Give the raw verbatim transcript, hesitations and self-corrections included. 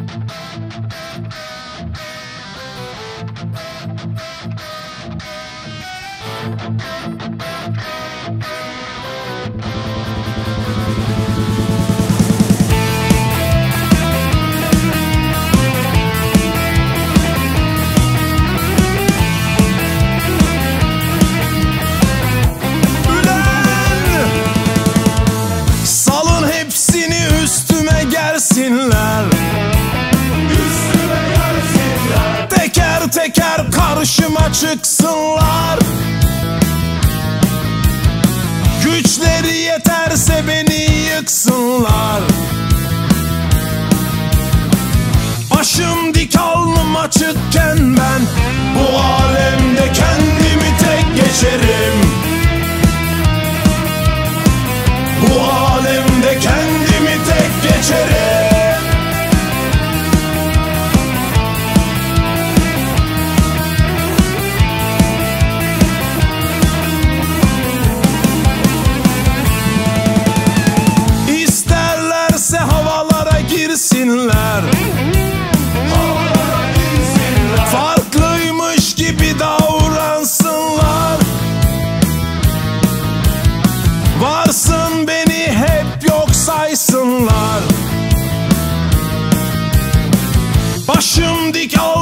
Gelsinler, üstüme gelsinler, teker teker karşıma çıksınlar. Güçleri yeterse beni yıksınlar. Başım dik alnım açıkken ben bu alemde kendimi tek geçerim. Bu alemde kendimi tek geçerim. İsterlerse havalara girsinler, havalara girsinler. Farklıymış gibi davransınlar. Varsın beni hep yok saysınlar. Başım dik al